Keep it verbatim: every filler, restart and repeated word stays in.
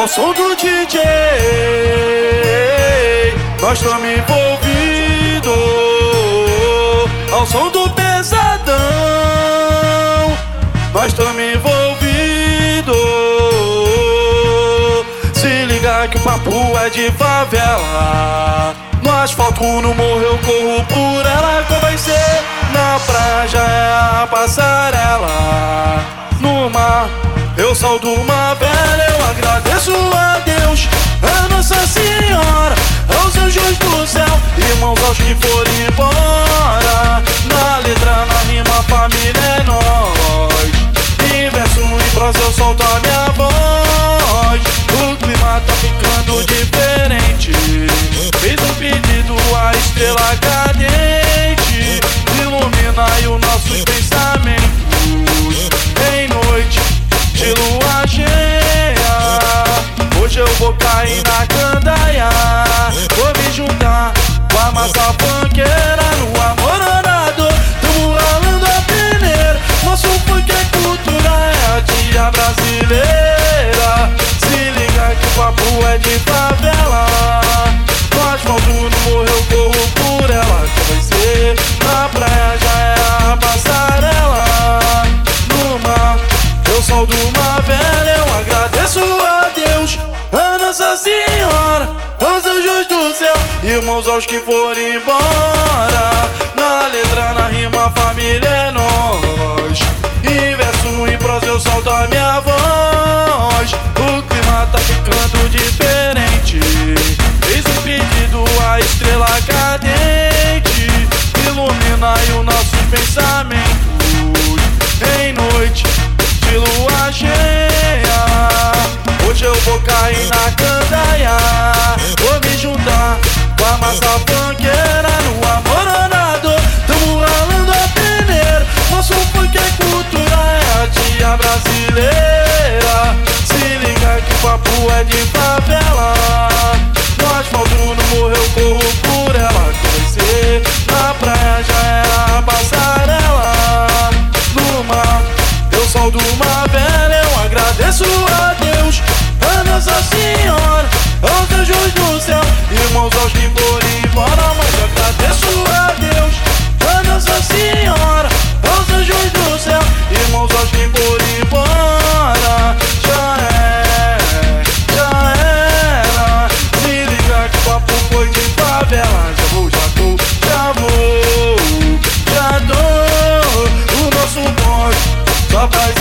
ao som do D J. Nós estamos envolvidos ao som do pesadão. Nós estamos envolvidos. Se ligar que o papo é de favela. No asfalto, no morro, eu corro por ela. Como vai ser? Na praia já é a passarela. No mar, eu saldo uma vela. Eu agradeço a Deus, a Nossa Senhora, aos anjos do céu, irmãos aos que foram embora. Na letra, na rima, família é nós. Em verso, em prosa, eu solto a minha voz. O clima tá ficando diferente. Fez um pedido à estrela cadente. Ilumina aí os nossos pensamentos em noite de lua cheia. Hoje eu vou cair na candaia. Vou me juntar com a massa funkeira. No amoronado, tamo ralando a peneira. Nosso funk é cultura, é a tia brasileira. Se liga que o papo é de favela. No asfalto, no morro, eu corro por ela. Que vai ser na praia, já é a passarela. No mar, eu solto uma vela. Eu agradeço a Deus, a Nossa Senhora, aos anjos do céu, irmãos aos que foram embora. Na letra, na rima, família é nós. Em verso, em prosa, eu solto a minha voz. O clima tá ficando diferente. Fez um pedido à estrela cadente. Ilumina aí os nossos pensamentos em noite de lua cheia. Hoje eu vou cair na candaia. Vou me juntar com a massa funkeira. No amoronado, tamo ralando a peneira. Nosso funk é cultura, é a tia brasileira. Se liga que o papo é de favela. No asfalto, no morro, eu corro por ela. Que vai ser na praia, já é a passarela. No mar, eu solto uma vela. Eu agradeço a Deus, a Nossa Senhora, aos anjos do céu, irmãos aos que foram embora. Mas eu agradeço a Deus, a Nossa Senhora, aos anjos do céu, irmãos aos que foram embora. Já é, já era. Se liga que o papo foi de favela. Já vou, já tô, já vou, já dou o nosso bonde só faz